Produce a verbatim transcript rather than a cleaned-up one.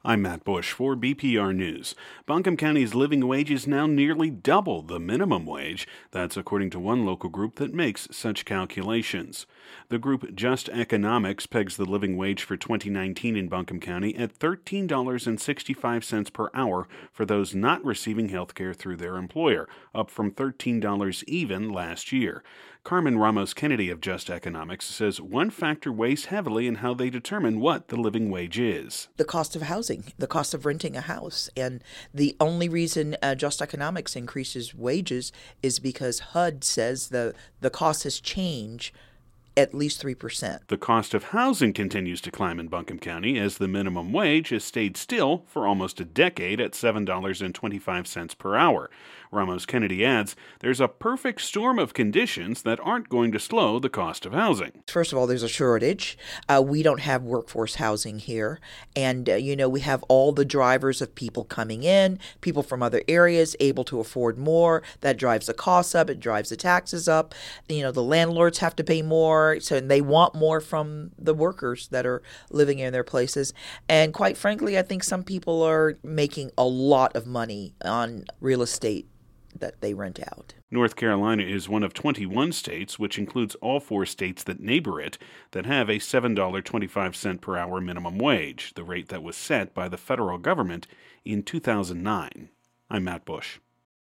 I'm Matt Bush for B P R News. Buncombe County's living wage is now nearly double the minimum wage. That's according to one local group that makes such calculations. The group Just Economics pegs the living wage for twenty nineteen in Buncombe County at thirteen dollars and sixty-five cents per hour for those not receiving health care through their employer, up from thirteen dollars even last year. Carmen Ramos-Kennedy of Just Economics says one factor weighs heavily in how they determine what the living wage is. The cost of housing, the cost of renting a house. And the only reason uh, Just Economics increases wages is because H U D says the, the cost has changed at least three percent. The cost of housing continues to climb in Buncombe County as the minimum wage has stayed still for almost a decade at seven dollars and twenty-five cents per hour. Ramos-Kennedy adds there's a perfect storm of conditions that aren't going to slow the cost of housing. First of all, there's a shortage. Uh, we don't have workforce housing here. And, uh, you know, we have all the drivers of people coming in, people from other areas able to afford more. That drives the costs up. It drives the taxes up. You know, the landlords have to pay more. So and they want more from the workers that are living in their places. And quite frankly, I think some people are making a lot of money on real estate that they rent out. North Carolina is one of twenty-one states, which includes all four states that neighbor it, that have a seven dollars and twenty-five cents per hour minimum wage, the rate that was set by the federal government in two thousand nine. I'm Matt Bush.